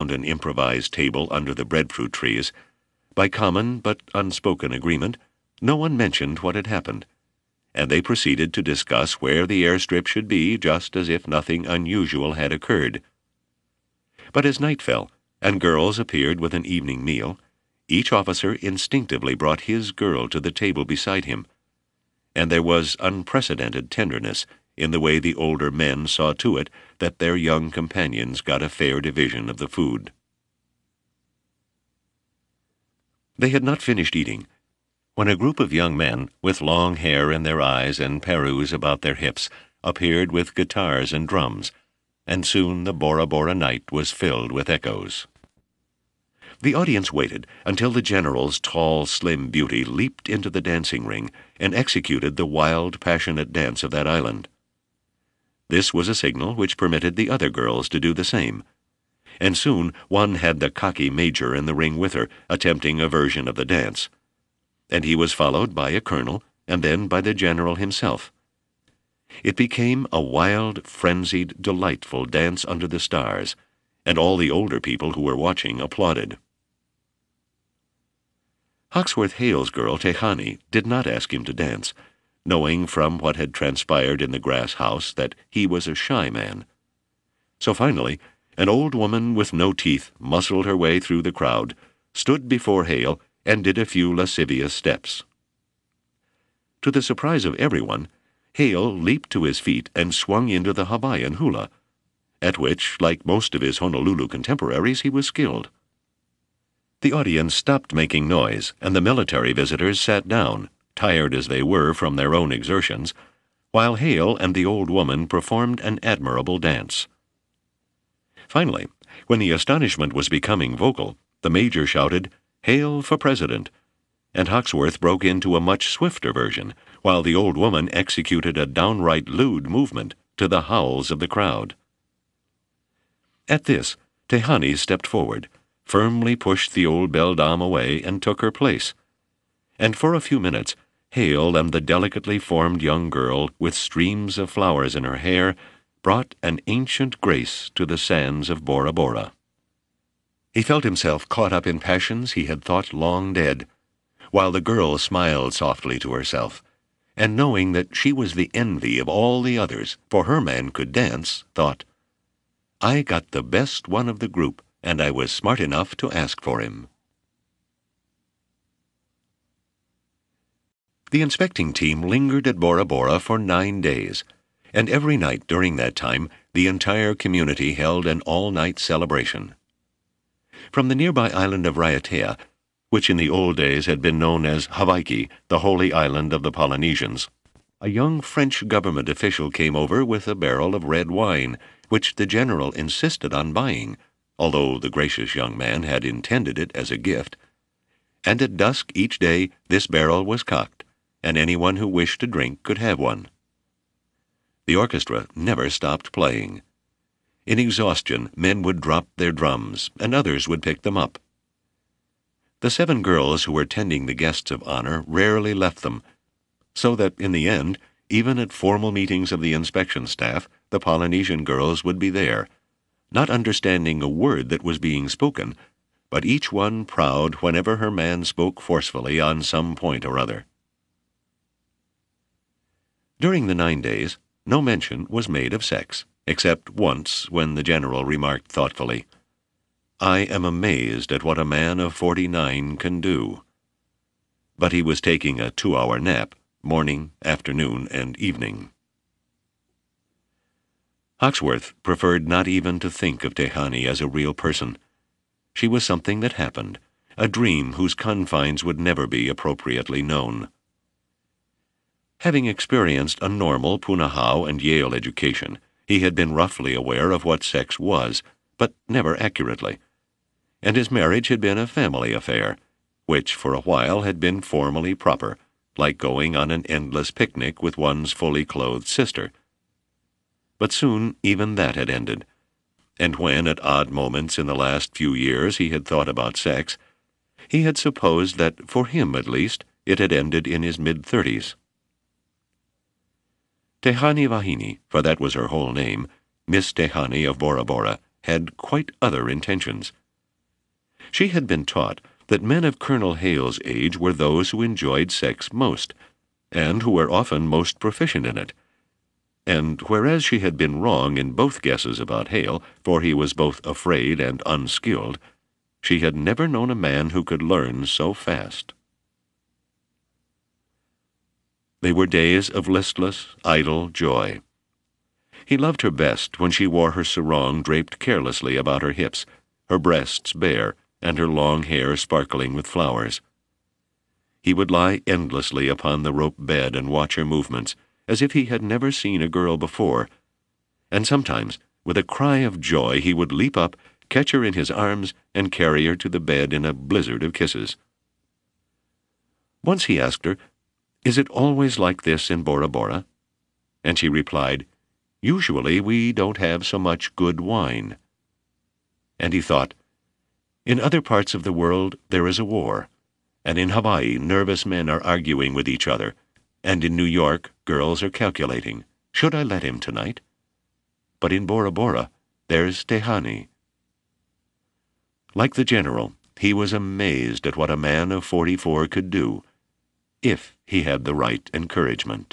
around an improvised table under the breadfruit trees, by common but unspoken agreement, no one mentioned what had happened, and they proceeded to discuss where the airstrip should be, just as if nothing unusual had occurred. But as night fell, and girls appeared with an evening meal, each officer instinctively brought his girl to the table beside him, and there was unprecedented tenderness in the way the older men saw to it that their young companions got a fair division of the food. They had not finished eating when a group of young men, with long hair in their eyes and perus about their hips, appeared with guitars and drums, and soon the Bora Bora night was filled with echoes. The audience waited until the general's tall, slim beauty leaped into the dancing ring and executed the wild, passionate dance of that island. This was a signal which permitted the other girls to do the same, and soon one had the cocky major in the ring with her, attempting a version of the dance, and he was followed by a colonel and then by the general himself. It became a wild, frenzied, delightful dance under the stars, and all the older people who were watching applauded. Hawksworth Hale's girl, Tehani, did not ask him to dance, knowing from what had transpired in the grass house that he was a shy man. So finally, an old woman with no teeth muscled her way through the crowd, stood before Hale, and did a few lascivious steps. To the surprise of everyone, Hale leaped to his feet and swung into the Hawaiian hula, at which, like most of his Honolulu contemporaries, he was skilled. The audience stopped making noise, and the military visitors sat down, tired as they were from their own exertions, while Hale and the old woman performed an admirable dance. Finally, when the astonishment was becoming vocal, the major shouted, "Hale for President," and Hawksworth broke into a much swifter version, while the old woman executed a downright lewd movement to the howls of the crowd. At this, Tehani stepped forward, firmly pushed the old beldame away, and took her place, and for a few minutes Hale and the delicately formed young girl, with streams of flowers in her hair, brought an ancient grace to the sands of Bora Bora. He felt himself caught up in passions he had thought long dead, while the girl smiled softly to herself, and knowing that she was the envy of all the others, for her man could dance, thought, "I got the best one of the group, and I was smart enough to ask for him." The inspecting team lingered at Bora Bora for 9 days, and every night during that time the entire community held an all-night celebration. From the nearby island of Raiatea, which in the old days had been known as Hawaii, the holy island of the Polynesians, a young French government official came over with a barrel of red wine, which the general insisted on buying, although the gracious young man had intended it as a gift, and at dusk each day this barrel was cocked, and anyone who wished to drink could have one. The orchestra never stopped playing. In exhaustion, men would drop their drums, and others would pick them up. The 7 girls who were tending the guests of honor rarely left them, so that in the end, even at formal meetings of the inspection staff, the Polynesian girls would be there, not understanding a word that was being spoken, but each one proud whenever her man spoke forcefully on some point or other. During the 9 days, no mention was made of sex, except once when the general remarked thoughtfully, "I am amazed at what a man of 49 can do." But he was taking a 2-hour nap, morning, afternoon, and evening. Hawksworth preferred not even to think of Tehani as a real person. She was something that happened, a dream whose confines would never be appropriately known. Having experienced a normal Punahou and Yale education, he had been roughly aware of what sex was, but never accurately, and his marriage had been a family affair, which for a while had been formally proper, like going on an endless picnic with one's fully clothed sister. But soon even that had ended, and when at odd moments in the last few years he had thought about sex, he had supposed that, for him at least, it had ended in his mid-30s. Tehani Wahine, for that was her whole name, Miss Tehani of Bora Bora, had quite other intentions. She had been taught that men of Colonel Hale's age were those who enjoyed sex most, and who were often most proficient in it. And whereas she had been wrong in both guesses about Hale, for he was both afraid and unskilled, she had never known a man who could learn so fast. They were days of listless, idle joy. He loved her best when she wore her sarong draped carelessly about her hips, her breasts bare, and her long hair sparkling with flowers. He would lie endlessly upon the rope bed and watch her movements, as if he had never seen a girl before, and sometimes, with a cry of joy, he would leap up, catch her in his arms, and carry her to the bed in a blizzard of kisses. Once he asked her, "Is it always like this in Bora Bora?" And she replied, "Usually we don't have so much good wine." And he thought, in other parts of the world there is a war, and in Hawaii nervous men are arguing with each other, and in New York girls are calculating, should I let him tonight? But in Bora Bora there's Tehani. Like the general, he was amazed at what a man of 44 could do, if he had the right encouragement.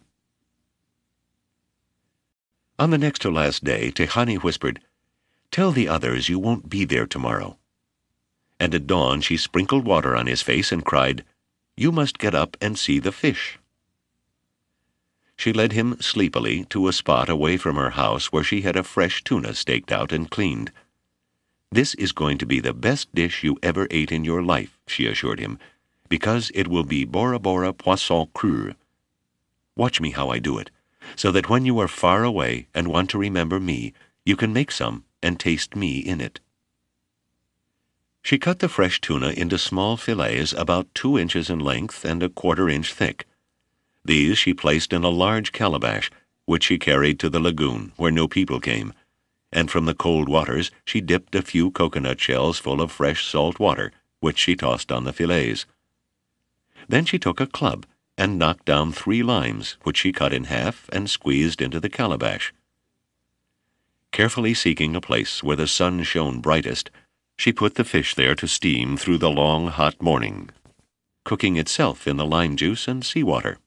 On the next to last day, Tehani whispered, "Tell the others you won't be there tomorrow." And at dawn she sprinkled water on his face and cried, "You must get up and see the fish." She led him sleepily to a spot away from her house where she had a fresh tuna staked out and cleaned. "This is going to be the best dish you ever ate in your life," she assured him, "because it will be Bora Bora poisson cru. Watch me how I do it, so that when you are far away and want to remember me, you can make some and taste me in it." She cut the fresh tuna into small fillets about 2 inches in length and a 1/4 inch thick. These she placed in a large calabash, which she carried to the lagoon, where no people came, and from the cold waters she dipped a few coconut shells full of fresh salt water, which she tossed on the fillets. Then she took a club and knocked down 3 limes, which she cut in half and squeezed into the calabash. Carefully seeking a place where the sun shone brightest, she put the fish there to steam through the long, hot morning, cooking itself in the lime juice and seawater.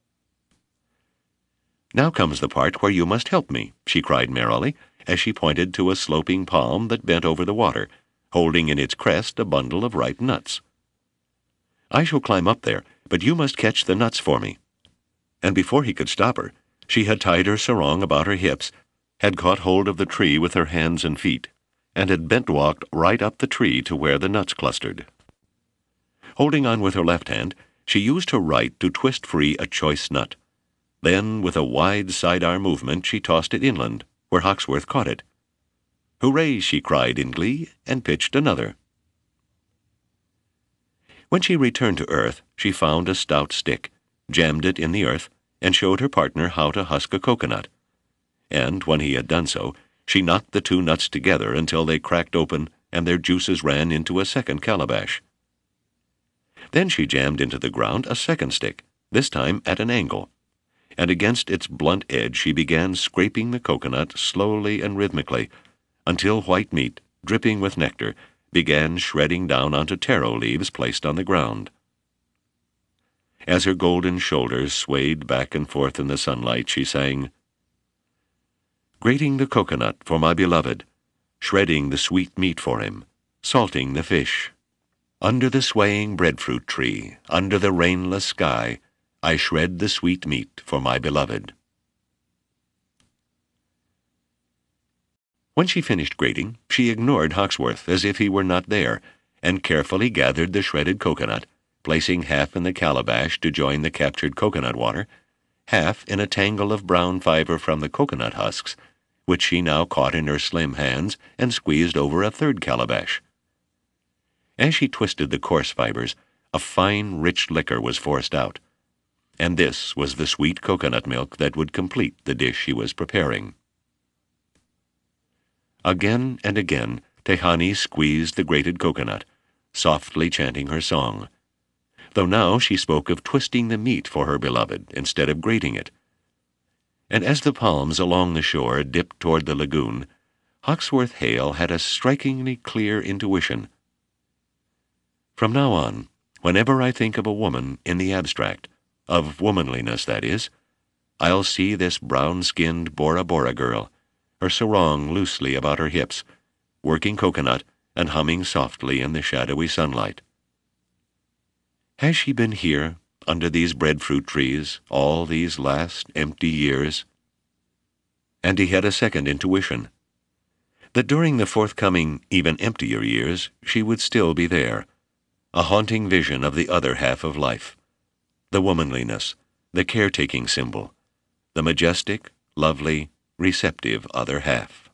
"Now comes the part where you must help me," she cried merrily, as she pointed to a sloping palm that bent over the water, holding in its crest a bundle of ripe nuts. "I shall climb up there, but you must catch the nuts for me." And before he could stop her, she had tied her sarong about her hips, had caught hold of the tree with her hands and feet, and had bent-walked right up the tree to where the nuts clustered. Holding on with her left hand, she used her right to twist free a choice nut. Then, with a wide side-arm movement, she tossed it inland, where Hawksworth caught it. "Hooray!" she cried in glee, and pitched another. When she returned to earth, she found a stout stick, jammed it in the earth, and showed her partner how to husk a coconut. And when he had done so, she knocked the 2 nuts together until they cracked open and their juices ran into a second calabash. Then she jammed into the ground a second stick, this time at an angle, and against its blunt edge she began scraping the coconut slowly and rhythmically, until white meat, dripping with nectar, began shredding down onto taro leaves placed on the ground. As her golden shoulders swayed back and forth in the sunlight, she sang, "Grating the coconut for my beloved, shredding the sweet meat for him, salting the fish. Under the swaying breadfruit tree, under the rainless sky, I shred the sweet meat for my beloved." When she finished grating, she ignored Hawksworth as if he were not there, and carefully gathered the shredded coconut, placing half in the calabash to join the captured coconut water, half in a tangle of brown fiber from the coconut husks, which she now caught in her slim hands and squeezed over a third calabash. As she twisted the coarse fibers, a fine, rich liquor was forced out, and this was the sweet coconut milk that would complete the dish she was preparing. Again and again, Tehani squeezed the grated coconut, softly chanting her song, though now she spoke of twisting the meat for her beloved instead of grating it. And as the palms along the shore dipped toward the lagoon, Hawksworth Hale had a strikingly clear intuition. From now on, whenever I think of a woman in the abstract, of womanliness, that is, I'll see this brown-skinned Bora Bora girl, her sarong loosely about her hips, working coconut and humming softly in the shadowy sunlight. Has she been here, under these breadfruit trees, all these last empty years? And he had a second intuition, that during the forthcoming, even emptier years, she would still be there, a haunting vision of the other half of life, the womanliness, the caretaking symbol, the majestic, lovely, receptive other half.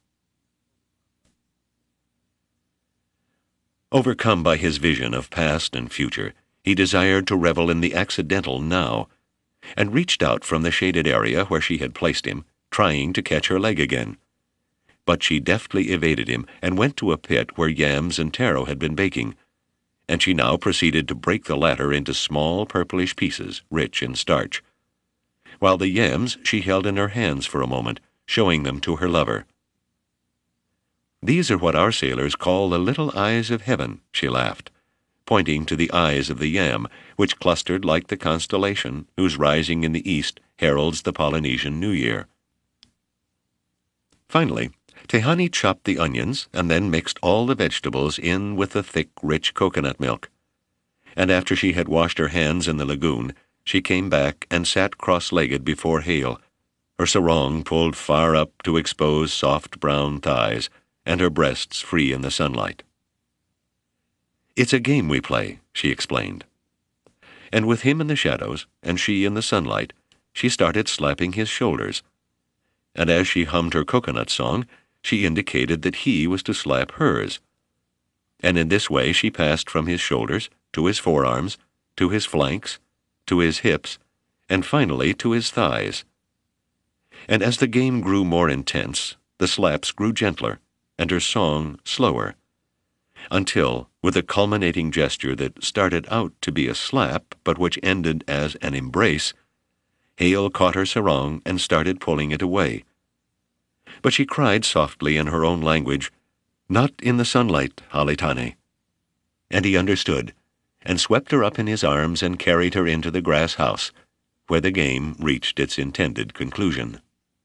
Overcome by his vision of past and future, he desired to revel in the accidental now, and reached out from the shaded area where she had placed him, trying to catch her leg again. But she deftly evaded him and went to a pit where yams and taro had been baking, and she now proceeded to break the latter into small purplish pieces, rich in starch, while the yams she held in her hands for a moment, showing them to her lover. "These are what our sailors call the little eyes of heaven," she laughed, pointing to the eyes of the yam, which clustered like the constellation whose rising in the east heralds the Polynesian New Year. Finally, Tehani chopped the onions and then mixed all the vegetables in with the thick, rich coconut milk. And after she had washed her hands in the lagoon, she came back and sat cross-legged before Hale, her sarong pulled far up to expose soft brown thighs, and her breasts free in the sunlight. "It's a game we play," she explained. And with him in the shadows, and she in the sunlight, she started slapping his shoulders. And as she hummed her coconut song, she indicated that he was to slap hers. And in this way she passed from his shoulders to his forearms, to his flanks, to his hips, and finally to his thighs. And as the game grew more intense, the slaps grew gentler, and her song slower, until, with a culminating gesture that started out to be a slap, but which ended as an embrace, Hale caught her sarong and started pulling it away. But she cried softly in her own language, "Not in the sunlight, Halitane." And he understood, and swept her up in his arms and carried her into the grass house, where the game reached its intended conclusion.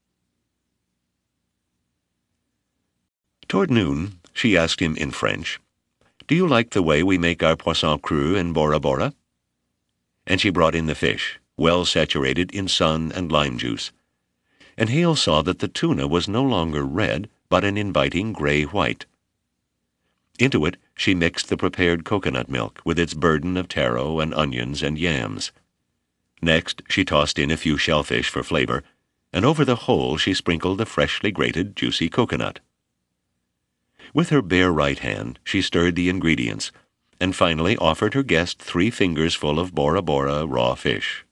Toward noon, she asked him in French, "Do you like the way we make our poisson cru in Bora Bora?" And she brought in the fish, well saturated in sun and lime juice. And Hale saw that the tuna was no longer red, but an inviting gray-white. Into it she mixed the prepared coconut milk with its burden of taro and onions and yams. Next she tossed in a few shellfish for flavor, and over the whole she sprinkled the freshly grated juicy coconut. With her bare right hand she stirred the ingredients, and finally offered her guest 3 fingers full of Bora Bora raw fish.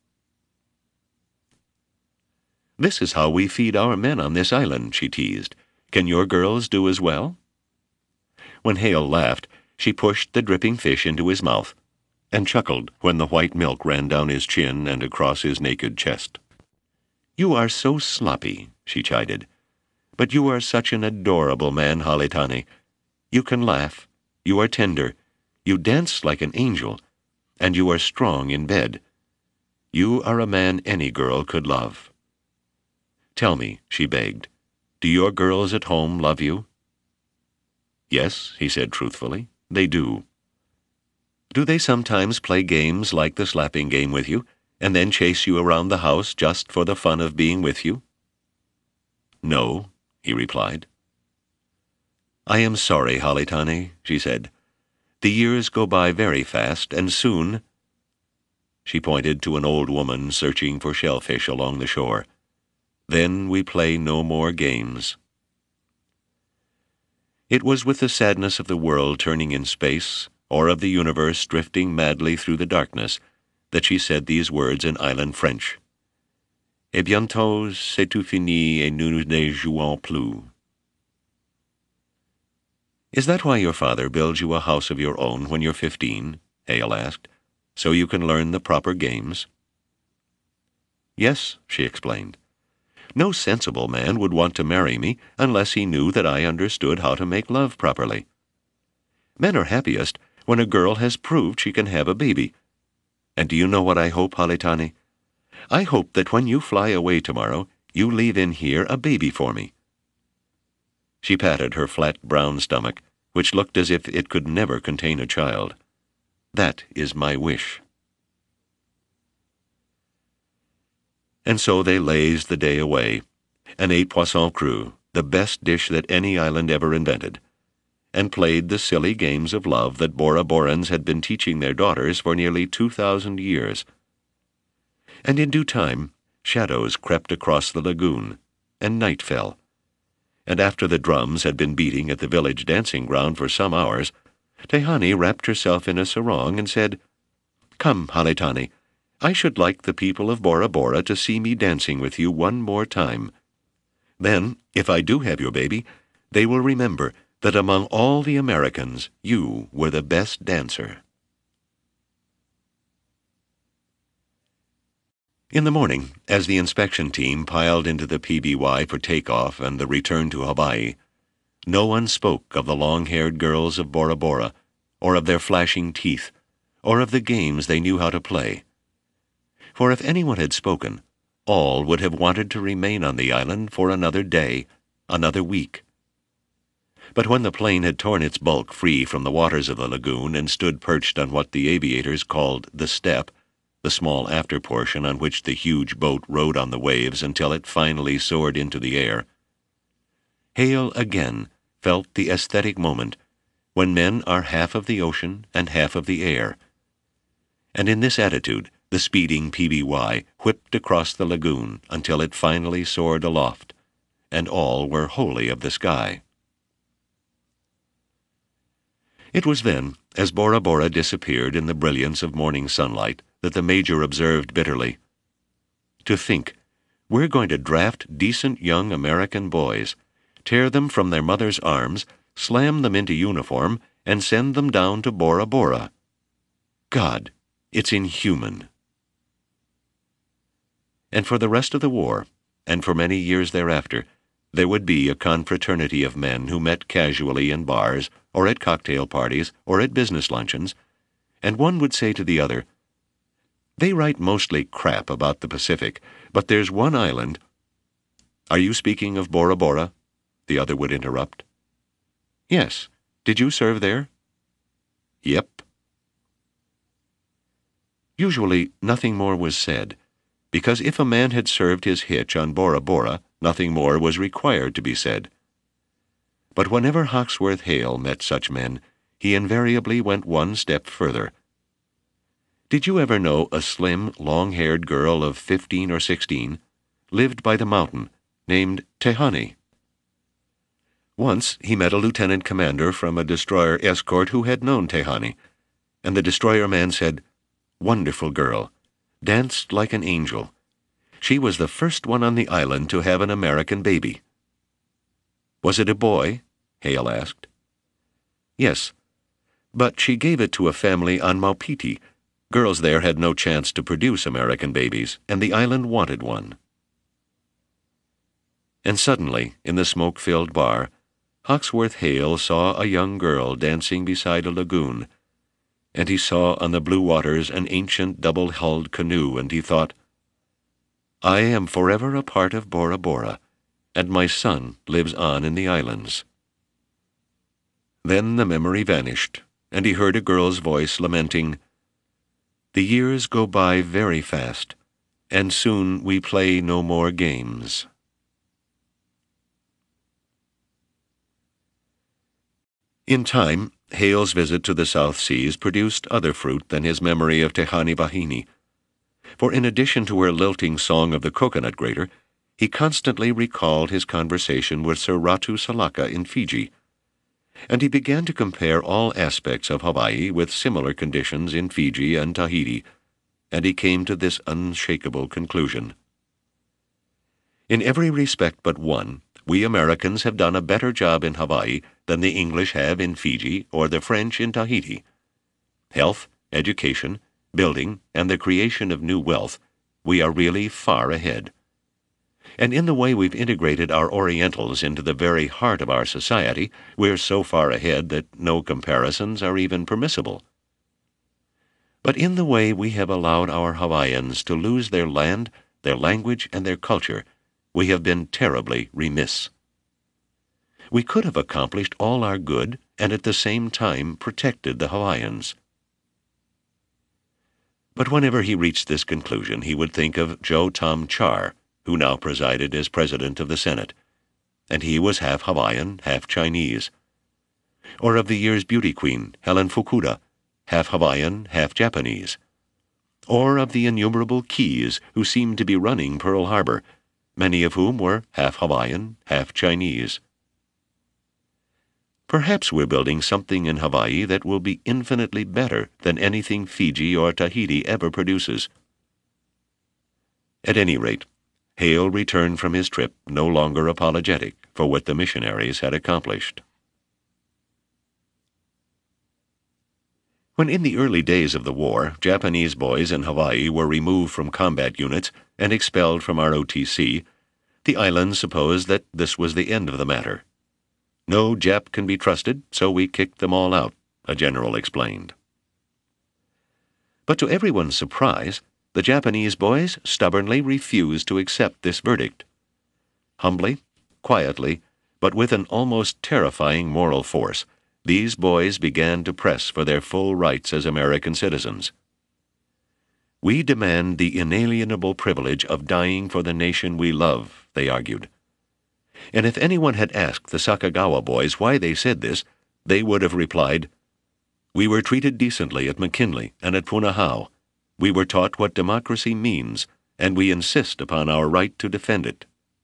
"This is how we feed our men on this island," she teased. "Can your girls do as well?" When Hale laughed, she pushed the dripping fish into his mouth, and chuckled when the white milk ran down his chin and across his naked chest. "You are so sloppy," she chided. "But you are such an adorable man, Halitane. You can laugh, you are tender, you dance like an angel, and you are strong in bed. You are a man any girl could love. Tell me," she begged, "do your girls at home love you?" "Yes," he said truthfully, "they do." "Do they sometimes play games like the slapping game with you, and then chase you around the house just for the fun of being with you?" "No," he replied. "I am sorry, Halitane," she said. "The years go by very fast, and soon—" She pointed to an old woman searching for shellfish along the shore. "Then we play no more games." It was with the sadness of the world turning in space, or of the universe drifting madly through the darkness, that she said these words in island French. "Et bientôt c'est tout fini et nous ne jouons plus." "Is that why your father builds you a house of your own when you're 15?" Hale asked. "So you can learn the proper games?" "Yes," she explained. No sensible man would want to marry me unless he knew that I understood how to make love properly. Men are happiest when a girl has proved she can have a baby. And do you know what I hope, Haletani? I hope that when you fly away tomorrow, you leave in here a baby for me." She patted her flat brown stomach, which looked as if it could never contain a child. "That is my wish." And so they lazed the day away, and ate poisson cru, the best dish that any island ever invented, and played the silly games of love that Bora Borans had been teaching their daughters for nearly 2,000 years. And in due time, shadows crept across the lagoon, and night fell. And after the drums had been beating at the village dancing ground for some hours, Tehani wrapped herself in a sarong and said, "Come, Haletani, I should like the people of Bora Bora to see me dancing with you one more time. Then, if I do have your baby, they will remember that among all the Americans, you were the best dancer." In the morning, as the inspection team piled into the PBY for takeoff and the return to Hawaii, no one spoke of the long-haired girls of Bora Bora, or of their flashing teeth, or of the games they knew how to play. For if anyone had spoken, all would have wanted to remain on the island for another day, another week. But when the plane had torn its bulk free from the waters of the lagoon and stood perched on what the aviators called the step, the small after portion on which the huge boat rode on the waves until it finally soared into the air, Hale again felt the aesthetic moment when men are half of the ocean and half of the air. And in this attitude, the speeding PBY whipped across the lagoon until it finally soared aloft, and all were wholly of the sky. It was then, as Bora Bora disappeared in the brilliance of morning sunlight, that the Major observed bitterly, "To think, we're going to draft decent young American boys, tear them from their mother's arms, slam them into uniform, and send them down to Bora Bora. God, it's inhuman." And for the rest of the war, and for many years thereafter, there would be a confraternity of men who met casually in bars, or at cocktail parties, or at business luncheons, and one would say to the other, "They write mostly crap about the Pacific, but there's one island—" "Are you speaking of Bora Bora?" the other would interrupt. "Yes. Did you serve there?" "Yep." Usually nothing more was said, because if a man had served his hitch on Bora Bora, nothing more was required to be said. But whenever Hawksworth Hale met such men, he invariably went one step further. Did you ever know a slim, long-haired girl of 15 or 16, lived by the mountain, named Tehani? Once he met a lieutenant commander from a destroyer escort who had known Tehani, and the destroyer man said, "Wonderful girl, danced like an angel. She was the first one on the island to have an American baby." "Was it a boy?" Hale asked. "Yes, but she gave it to a family on Maupiti. Girls there had no chance to produce American babies, and the island wanted one." And suddenly, in the smoke-filled bar, Hawksworth Hale saw a young girl dancing beside a lagoon, and he saw on the blue waters an ancient double-hulled canoe, and he thought, "I am forever a part of Bora Bora, and my son lives on in the islands." Then the memory vanished, and he heard a girl's voice lamenting, "The years go by very fast, and soon we play no more games." In time, Hale's visit to the South Seas produced other fruit than his memory of Tehani Wahine. For in addition to her lilting song of the coconut grater, he constantly recalled his conversation with Sir Ratu Salaka in Fiji, and he began to compare all aspects of Hawaii with similar conditions in Fiji and Tahiti, and he came to this unshakable conclusion. In every respect but one, we Americans have done a better job in Hawaii than the English have in Fiji or the French in Tahiti. Health, education, building, and the creation of new wealth, we are really far ahead. And in the way we've integrated our Orientals into the very heart of our society, we're so far ahead that no comparisons are even permissible. But in the way we have allowed our Hawaiians to lose their land, their language, and their culture, we have been terribly remiss. We could have accomplished all our good and at the same time protected the Hawaiians. But whenever he reached this conclusion, he would think of Joe Tom Char, who now presided as President of the Senate, and he was half Hawaiian, half Chinese. Or of the year's beauty queen, Helen Fukuda, half Hawaiian, half Japanese. Or of the innumerable Keys who seemed to be running Pearl Harbor, many of whom were half Hawaiian, half Chinese. Perhaps we're building something in Hawaii that will be infinitely better than anything Fiji or Tahiti ever produces. At any rate, Hale returned from his trip no longer apologetic for what the missionaries had accomplished. When in the early days of the war, Japanese boys in Hawaii were removed from combat units and expelled from ROTC, the islands supposed that this was the end of the matter. No Jap can be trusted, so we kicked them all out, a general explained. But to everyone's surprise, the Japanese boys stubbornly refused to accept this verdict. Humbly, quietly, but with an almost terrifying moral force, these boys began to press for their full rights as American citizens. We demand the inalienable privilege of dying for the nation we love, they argued. And if anyone had asked the Sakagawa boys why they said this, they would have replied, "We were treated decently at McKinley and at Punahou. We were taught what democracy means, and we insist upon our right to defend it."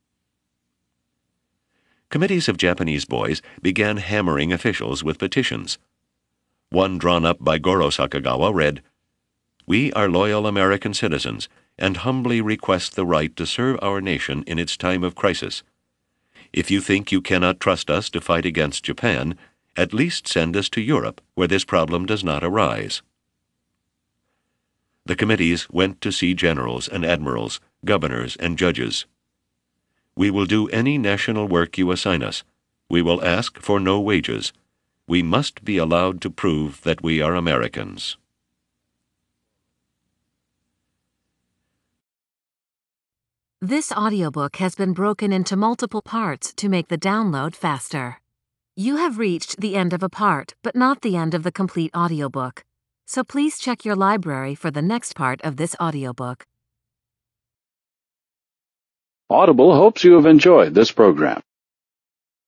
Committees of Japanese boys began hammering officials with petitions. One drawn up by Goro Sakagawa read, "We are loyal American citizens and humbly request the right to serve our nation in its time of crisis. If you think you cannot trust us to fight against Japan, at least send us to Europe, where this problem does not arise." The committees went to see generals and admirals, governors and judges. "We will do any national work you assign us. We will ask for no wages. We must be allowed to prove that we are Americans." This audiobook has been broken into multiple parts to make the download faster. You have reached the end of a part, but not the end of the complete audiobook. So please check your library for the next part of this audiobook. Audible hopes you have enjoyed this program.